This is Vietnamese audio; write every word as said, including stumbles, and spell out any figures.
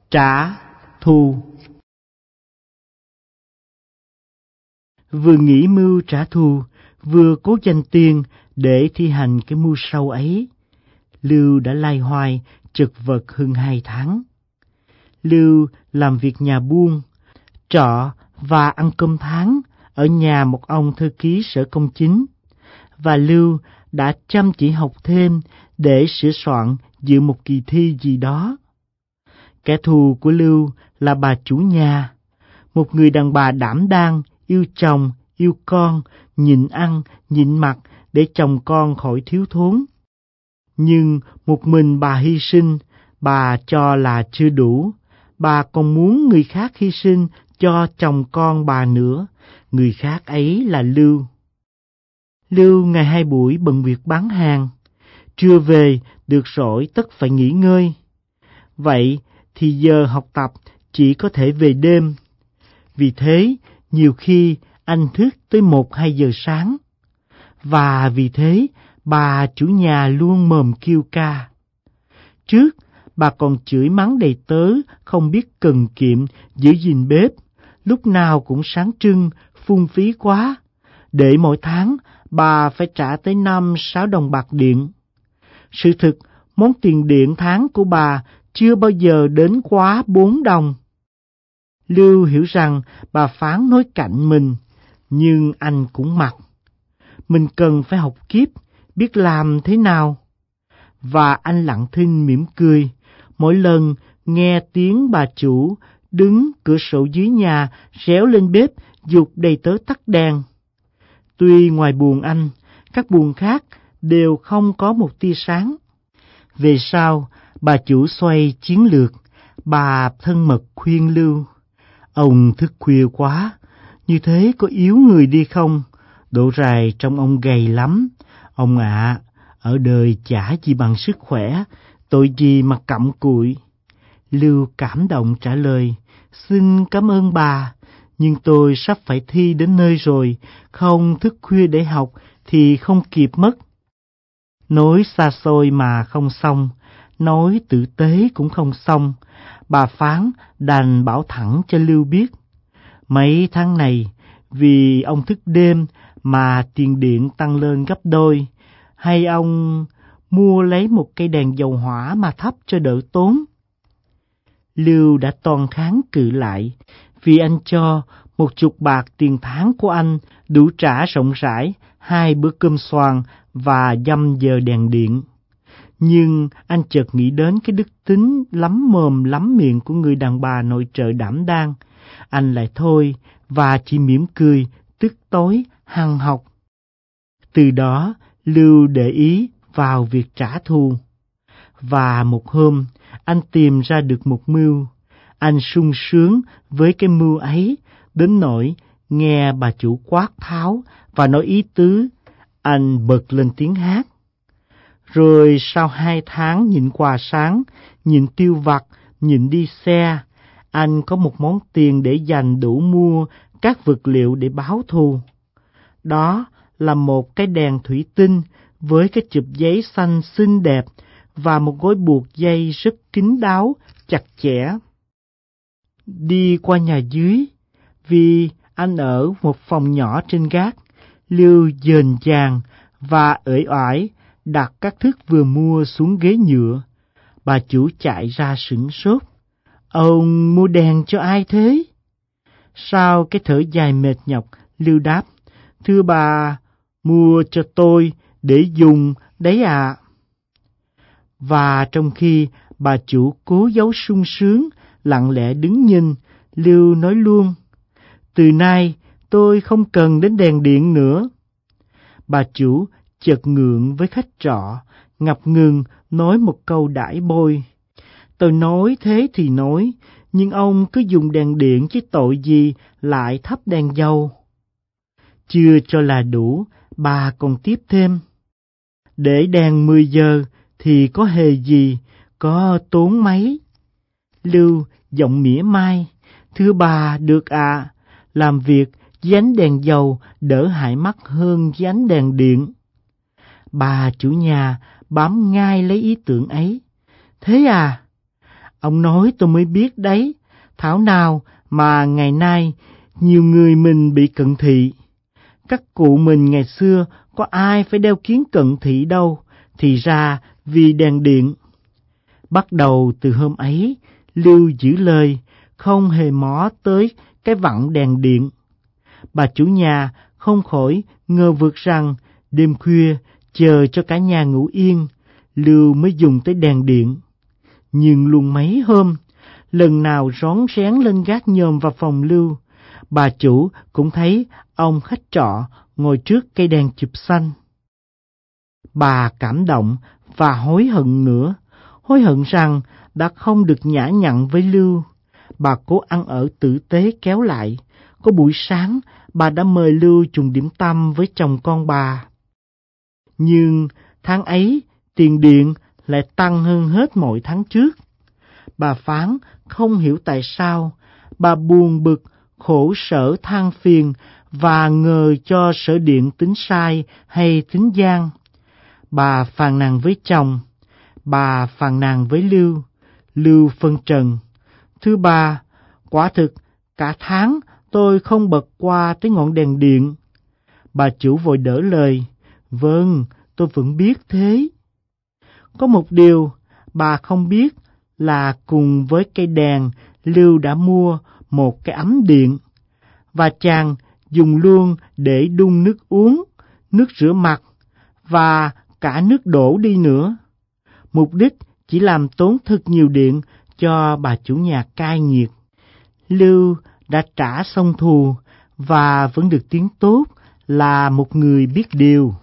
Trả thù. Vừa nghĩ mưu trả thù, vừa cố danh tiền để thi hành cái mưu sâu ấy, Lưu đã loay hoay chật vật hơn hai tháng. Lưu làm việc nhà buôn, trọ và ăn cơm tháng ở nhà một ông thư ký sở công chính, và Lưu đã chăm chỉ học thêm để sửa soạn dự một kỳ thi gì đó. Kẻ thù của Lưu là bà chủ nhà, một người đàn bà đảm đang, yêu chồng, yêu con, nhịn ăn, nhịn mặc để chồng con khỏi thiếu thốn. Nhưng một mình bà hy sinh, bà cho là chưa đủ. Bà còn muốn người khác hy sinh cho chồng con bà nữa. Người khác ấy là Lưu. Lưu ngày hai buổi bận việc bán hàng. Trưa về, được rỗi tất phải nghỉ ngơi. Vậy thì giờ học tập chỉ có thể về đêm. Vì thế, nhiều khi anh thức tới một hai giờ sáng. Và vì thế, bà chủ nhà luôn mồm kêu ca. Trước, bà còn chửi mắng đầy tớ không biết cần kiệm giữ gìn bếp, lúc nào cũng sáng trưng, phung phí quá, để mỗi tháng bà phải trả tới năm sáu đồng bạc điện. Sự thực, món tiền điện tháng của bà chưa bao giờ đến quá bốn đồng. Lưu hiểu rằng bà phán nói cạnh mình, nhưng anh cũng mặc. Mình cần phải học kiếp, biết làm thế nào. Và anh lặng thinh mỉm cười, mỗi lần nghe tiếng bà chủ đứng cửa sổ dưới nhà réo lên bếp giục đầy tớ tắt đèn. Tuy ngoài buồng anh, các buồng khác đều không có một tia sáng. Về sau, bà chủ xoay chiến lược, bà thân mật khuyên Lưu. Ông thức khuya quá, như thế có yếu người đi không? Độ rày trong ông gầy lắm. Ông ạ, à, ở đời chả gì bằng sức khỏe, tội gì mà cặm cụi. Lưu cảm động trả lời, xin cảm ơn bà, nhưng tôi sắp phải thi đến nơi rồi, không thức khuya để học thì không kịp mất. Nói xa xôi mà không xong, nói tử tế cũng không xong, bà phán đành bảo thẳng cho Lưu biết. Mấy tháng này, vì ông thức đêm mà tiền điện tăng lên gấp đôi, hay ông mua lấy một cây đèn dầu hỏa mà thắp cho đỡ tốn. Lưu đã toan kháng cự lại, vì anh cho một chục bạc tiền tháng của anh đủ trả rộng rãi hai bữa cơm xoàn và dăm giờ đèn điện. Nhưng anh chợt nghĩ đến cái đức tính lắm mồm lắm miệng của người đàn bà nội trợ đảm đang. Anh lại thôi và chỉ mỉm cười, tức tối, hằn học. Từ đó, Lưu để ý vào việc trả thù. Và một hôm, anh tìm ra được một mưu. Anh sung sướng với cái mưu ấy, đến nỗi nghe bà chủ quát tháo và nói ý tứ, anh bật lên tiếng hát. Rồi sau hai tháng nhịn quà sáng, nhịn tiêu vặt, nhịn đi xe, anh có một món tiền để dành đủ mua các vật liệu để báo thù. Đó là một cái đèn thủy tinh với cái chụp giấy xanh xinh đẹp và một gối buộc dây rất kín đáo, chặt chẽ. Đi qua nhà dưới, vì anh ở một phòng nhỏ trên gác, Lưu dền dàng và uể oải đặt các thức vừa mua xuống ghế nhựa. Bà chủ chạy ra sửng sốt. Ông mua đèn cho ai thế? Sau cái thở dài mệt nhọc, Lưu đáp, thưa bà, mua cho tôi để dùng đấy ạ. À. Và trong khi bà chủ cố giấu sung sướng, lặng lẽ đứng nhìn, Lưu nói luôn, từ nay tôi không cần đến đèn điện nữa. Bà chủ chợt ngượng với khách trọ, ngập ngừng nói một câu đãi bôi. Tôi nói thế thì nói, nhưng ông cứ dùng đèn điện chứ tội gì lại thắp đèn dầu. Chưa cho là đủ, bà còn tiếp thêm. Để đèn mười giờ thì có hề gì, có tốn mấy. Lưu giọng mỉa mai, thưa bà, được ạ, à, làm việc với ánh đèn dầu đỡ hại mắt hơn với ánh đèn điện. Bà chủ nhà bám ngay lấy ý tưởng ấy. Thế à? Ông nói tôi mới biết đấy, thảo nào mà ngày nay nhiều người mình bị cận thị. Các cụ mình ngày xưa có ai phải đeo kiếng cận thị đâu, thì ra vì đèn điện. Bắt đầu từ hôm ấy, Lưu giữ lời, không hề mó tới cái vặn đèn điện. Bà chủ nhà không khỏi ngờ vực rằng đêm khuya chờ cho cả nhà ngủ yên, Lưu mới dùng tới đèn điện. Nhưng luôn mấy hôm, lần nào rón rén lên gác nhòm vào phòng Lưu, bà chủ cũng thấy ông khách trọ ngồi trước cây đèn chụp xanh. Bà cảm động và hối hận nữa, hối hận rằng đã không được nhã nhặn với Lưu. Bà cố ăn ở tử tế kéo lại. Có buổi sáng, bà đã mời Lưu trùng điểm tâm với chồng con bà. Nhưng tháng ấy, tiền điện lại tăng hơn hết mọi tháng trước. Bà phán không hiểu tại sao, bà buồn bực, khổ sở than phiền và ngờ cho sở điện tính sai hay tính gian. Bà phàn nàn với chồng, bà phàn nàn với Lưu. Lưu phân trần: Thưa bà, quả thực cả tháng tôi không bật qua tới ngọn đèn điện. Bà chủ vội đỡ lời: Vâng, tôi vẫn biết thế. Có một điều bà không biết là cùng với cây đèn, Lưu đã mua một cái ấm điện, và chàng dùng luôn để đun nước uống, nước rửa mặt và cả nước đổ đi nữa. Mục đích chỉ làm tốn thật nhiều điện cho bà chủ nhà cai nghiệt. Lưu đã trả xong thù và vẫn được tiếng tốt là một người biết điều.